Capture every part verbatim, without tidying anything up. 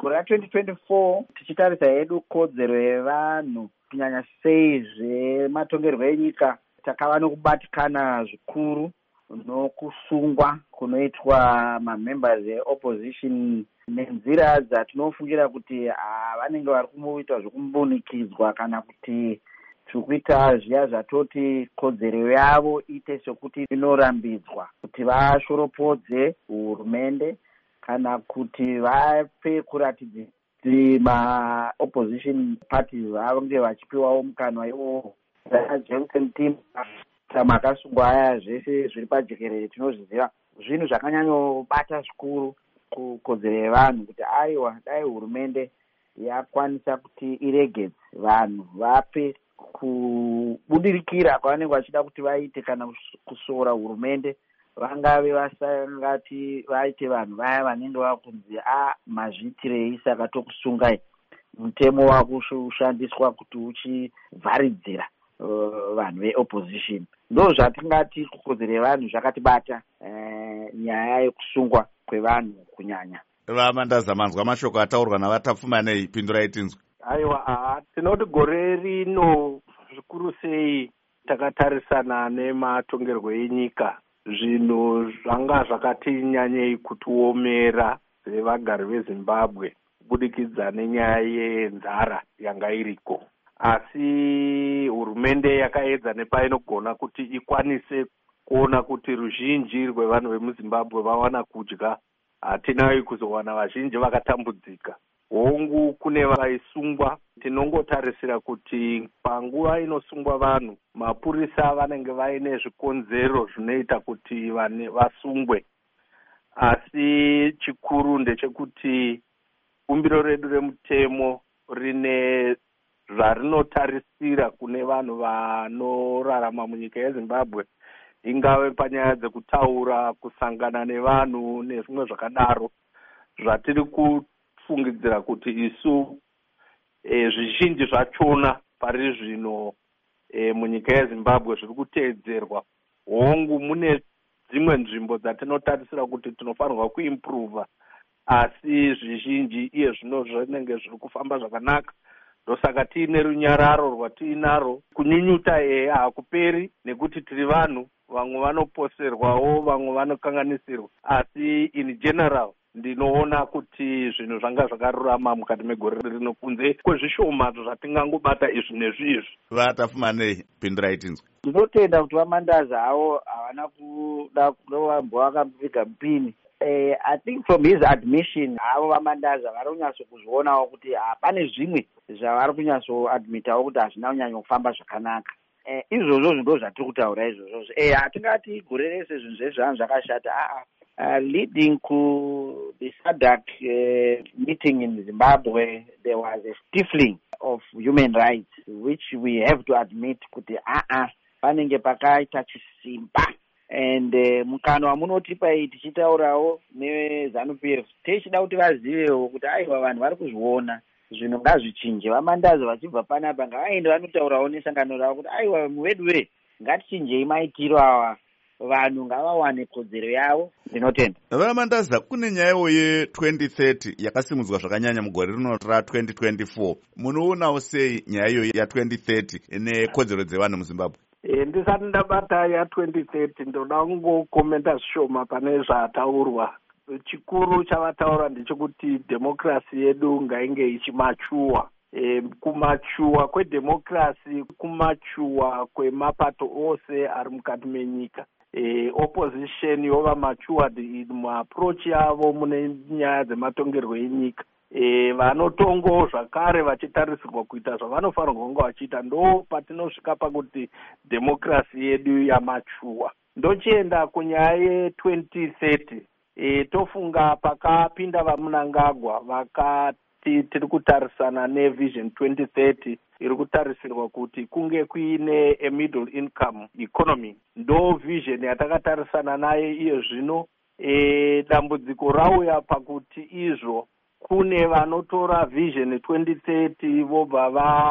gore ra-twenty twenty-four tichitarisa hedu kodzero yevanhu kunyanya sei zvematongerwo enyika, takava nokubatikana zvikuru nokusungwa kunoitwa mamembers eopposition nenzira dzatinofungira kuti vanenge vari kumboita zvekumbunikidzwa kana kuti tikuita zviya zvatoti kodzero yavo ite sekuti inorambidzwa kuti vashoropodze hurumende kana kuti vape kuratidza kuti maopposition parties vange vachipiwawo mukanwa iwowo. Johnson team makasungwa aya zvese zviri pajekerere tinozviziva, zvinhu zvakanyanyobata zvikuru kukodzero yevanhu kuti aiwa dai hurumende yakwanisa kuti iregedze vanhu vape kubudirikira kwavanenge vachida kuti vaite kana kusora hurumende, vangave vasangati vaite vanhu vaya vanenge vakunzi a mazviitirei saka tokusungai. Mutemo wakushandiswa kuti uchivharidzira uh, vanhu veopposition. Ndo zvatingati kukodzero yevanhu zvakatibata uh, nyaya yekusungwa kwevanhu kunyanya. Vamandaza, manzwa mashoko ataurwa navatapfumanei, pindurai tinzwe. Aiwa, tinoti gore rino zvikuru sei takatarisana nematongerwo enyika, zvinhu zvanga zvakati nyanyei kutiomera sevagari veZimbabwe kubudikidza nenyaya yenzara yanga iriko. Asi hurumende yakaedza nepainogona kuti ikwanise kuona kuti ruzhinji rwevanhu vemuZimbabwe vawana kudya. Hatinayi kuzowana vazhinji vakatambudzika. Hongu kune vaisungwa, tinongotarisira kuti panguva inosungwa vanhu, mapurisa vanenge vaine zvikonzero zvinoita kuti vasungwe. Asi chikuru ndechekuti bumbiro redu remutemo rine zvarinotarisira kune vanhu vanorarama munyika yeZimbabwe, ingave panyaya dzekutaura, kusangana nevanhu nezvimwe zvakadaro, zvatiri kufungidzira kuti isu e, zvizhinji zvachona pari zvino e, munyika yeZimbabwe zviri kuteedzerwa. Hongu mune dzimwe nzvimbo dzatinotarisira kuti tinofanirwa kuimprova, asi zvizhinji iye zvino zvinenge zviri kufamba zvakanaka. Ndosaka tiine runyararo rwatiinaro. Kunyunyuta e hakuperi nekuti tiri vanhu, vamwe vanoposerwawo, vamwe vanokanganisirwa, asi in general ndinoona kuti zvinhu zvanga zvakarurama mukati megore rino kunze kwezvishoma zvatingangobata izvi nezvizvi. Vatapfumanei, pindurai tinzwe. Ndinotenda kuti vamandaza havo havana kuda kuvambwa vakapiga mupini. Uh, I think from his admission havo vamandaza vari kunyatsokuzvionawo kuti hapane zvimwe zvavari kunyatsoadmitawo kuti hazvina kunyanya kufamba zvakanaka. Uh, izvozvo ndo zvatiri kutaura izvozvo. Eh, hatingati gore rese zvinhu zvese zvanhu zvakashata. Ah, uh, leading to the S A D C uh, meeting in Zimbabwe, there was a stifling of human rights, which we have to admit kuti ah ah panenge pakaita chisimba. And uh, mukano wamunotipa iyi tichitaurawo neZANU-P F tichida kuti vazivewo kuti aiwa vanhu vari kuzviona zvinhu ngazvichinje. Vamandaza vachibva panapa ngavaende vanotaurawo nesangano ravo kuti aiwa vedu we ngatichinjei maitiro awa, vanhu ngavawane kodzero yavo. Ndinotenda vamandaza. Kune nyayawo ye-twenty thirty yakasimudzwa zvakanyanya mugore rino ra-twenty twenty-four. Munoonawo sei nyaya iyo ya-twenty thirty nekodzero dzevanhu muZimbabwe? E, ndisati ndabata ya-twenty thirty ndoda kungokomenta zvishoma pane zvataurwa. Chikuru chavataura ndechekuti demokrasi yedu ngainge ichimachuwa. E, kumachuwa kwedemokrasi, kumachuwa kwemapato ose ari mukati menyika. E, opposition yova machuwad muapproach yavo mune nyaya dzematongerwo enyika. E, vanotongo zvakare vachitarisirwa kuita zvavanofanirwa kunge vachiita. Ndo patinosvika pakuti demokrasi yedu yamachuwa. Ndochienda kunyaya ye-twenty thirty. E, tofunga pakapinda vaMnangagwa vakati tiri kutarisana nevision twenty thirty iri kutarisirwa kuti kunge kuine a middle income economy. Ndo vision yatakatarisana naye iye zvino. E, dambudziko rauya pakuti izvo kune vanotora vision twenty thirty vobva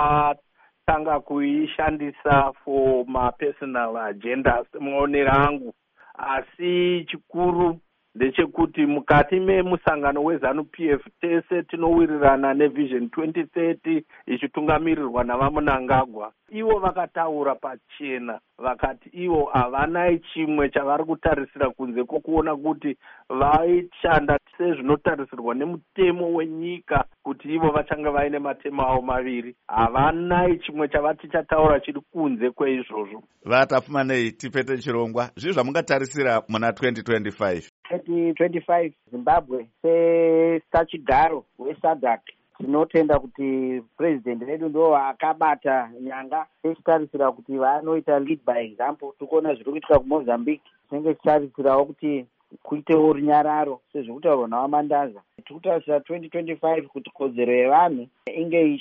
vatanga kuishandisa for ma personal agenda semuonero angu. Asi chikuru ndechekuti mukati memusangano weZANU P F tese tinowirirana nevision twenty thirty ichitungamirirwa navaMnangagwa. Ivo vakataura pachena vakati ivo havana chimwe chavari kutarisira kunze kwokuona kuti vaishanda sezvinotarisirwa nemutemo wenyika kuti ivo vachange vaine matemo avo maviri. Havana chimwe chavati chataura chiri kunze kweizvozvo. Vatafumanei tipete chirongwa zvizvo zvamungatarisira muna twenty twenty-five. twenty twenty-five Zimbabwe sesachigaro weSADC tinotenda kuti president vedu ndo akabata nyanga tichitarisira kuti vanoita lead by example. Tikuona zviri kuitika kuMozambique, tinenge tichitarisirawo kuti kuitewo runyararo sezvekutaurwa navaMandaza. Tikutarisira twenty twenty-five kuti kodzero yevanhu inge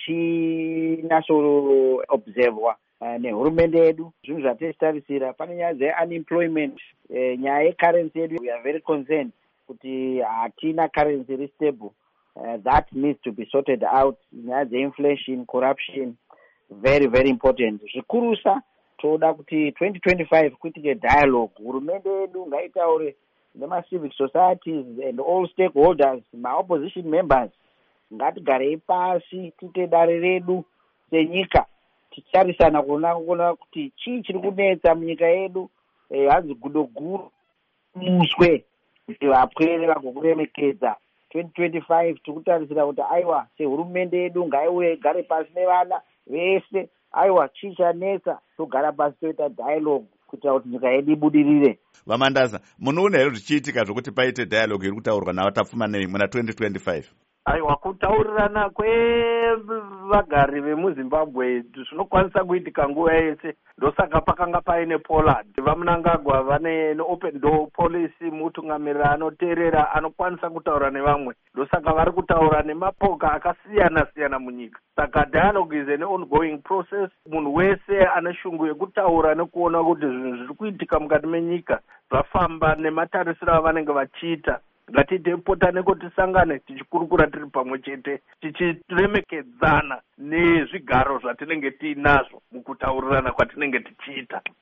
ichinyasoobservwa nehurumende yedu. Zvinhu zvatechitarisira pane nyaya dzeunemployment, nyaya yecurrency yedu, we are very concerned kuti hatina currency iri stable. Uh, that needs to be sorted out. Nyaya dzeinflation, corruption, very very important. Zvikurusa toda kuti twenty twenty-five kuitike dialogue. Hurumende yedu ngaitaure nema-civic societies and all stakeholders, ma-opposition members. Ngatigarei pasi tiite dare redu senyika, ticharisana kuona kuona kuti chii chiri kunetsa munyika yedu. Eh, hanzi gudo guru muswe kuti vapwere vagokuremekedza. twenty twenty-five tikutarisira kuti aiwa sehurumende yedu ngaiuye igare pasi nevana vese, aiwa chii chanetsa togara pasi toita dialogue kuitira kuti nyika yedu ibudirire. Vamandaza, munoona here zvichiitika zvokuti paite dialogue iri kutaurwa navatapfumanei muna twenty twenty-five? Aiwa, kutaurirana kwevagari vemuZimbabwe zvinokwanisa kuitika nguva yese. Ndosaka pakanga paine Poland. VaMnangagwa vane open door policy, mutungamirira anoteerera anokwanisa kutaura nevamwe. Ndosaka vari kutaura nemapoka akasiyana siyana munyika. Saka dialogue is an ongoing process. Munhu wese ane shungu yekutaura nekuona kuti zvinhu zviri kuitika mukati menyika zvafamba nematarisiro avanenge vachiita. Ngatiite potane kuti tisangane tichikurukura tiri pamwe chete, tichiremekedzana nezvigaro zvatinenge tiinazvo mukutaurirana kwatinenge tichiita.